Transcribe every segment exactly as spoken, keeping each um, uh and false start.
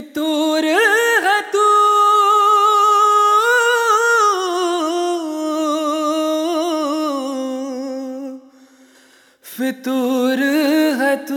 फितूर है तू, फितूर है तू।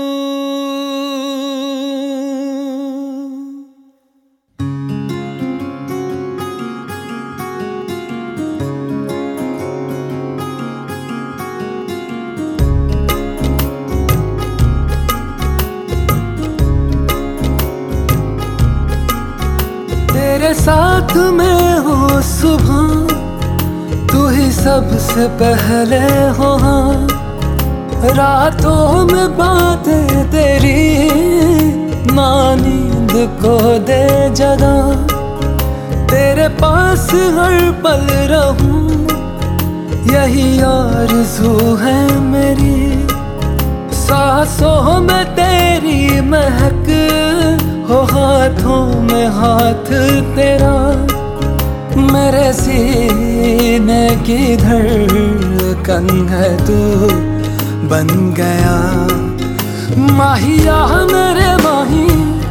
तेरे साथ में हो सुबह, तू ही सबसे पहले हो। हाँ, रातों में बातें तेरी ना नींद को दे जगा। तेरे पास हर पल रहूं, यही आरज़ू है मेरी। सांसों में तेरी महक हो, हाथों में हाथ तेरा। मेरे सीने की धड़कन है तू बन गया। माहिया मेरे माही,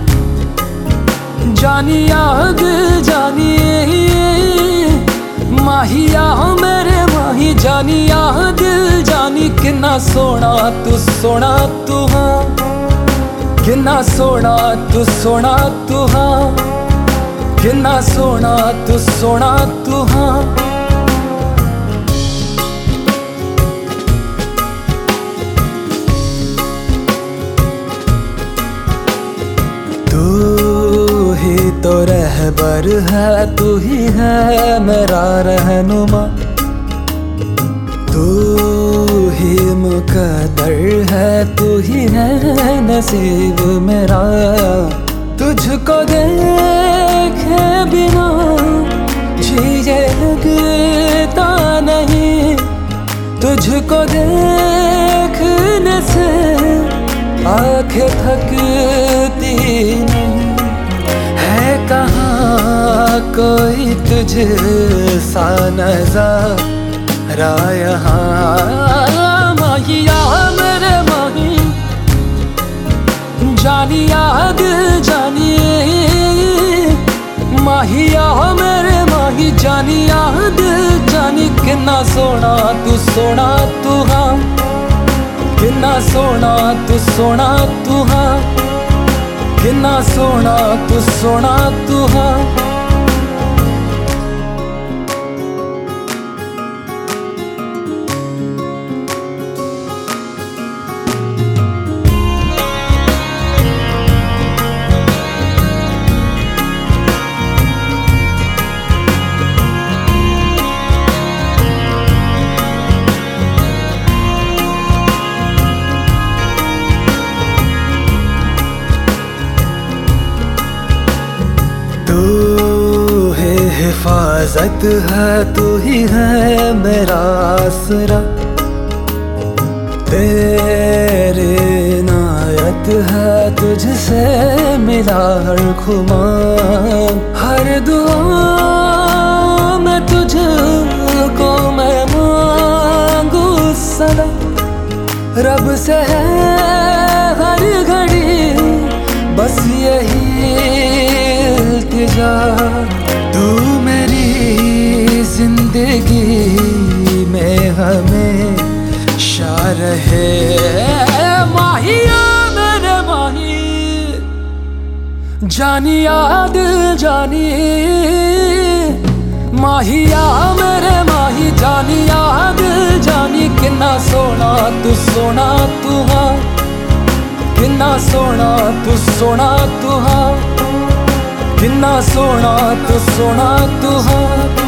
जानी आग जानी। माहिया मेरे माही, जानी आग जानी। कितना सोना तू सोना तू। हाँ, कितना सोना तू सोना तू। हाँ, कितना सोना तू सोना तू। हाँ, तू ही तो रहबर है, तू ही है मेरा रहनुमा। तू ही मुकद्दर है, तू ही है नसीब मेरा। तुझको देखे बिना जिए लगता नहीं। तुझको देखने से आँखें थकती नहीं। है कहाँ कोई तुझ सा नज़ारा यहाँ। माहिया मेरे माही, जानी याद जानी। माहिया मेरे माही, जानी याद जानी। कितना सोना तू सोना तू। हाँ, कितना सोना तू सोना तू। हाँ, कितना सोना तू सोना तू। हाँ, तू है हिफाजत है, तू ही है मेरा आसरा। तेरे इनायत है, तुझसे मिला हर खुमार। हर दुआ में तुझको मैं मांगू सदा। रब से है हर घड़ी बस यही इल्तिजा। तू मेरी जिंदगी में हमेशा रहे। माहिया मेरे माही, जानी याद जानी। माहिया मेरे माही, जानी याद जानी। कितना सोना तू सोना तू। हाँ, कितना सोना तू सोना तू। हाँ, कितना सोना तू सोना तू। हाँ।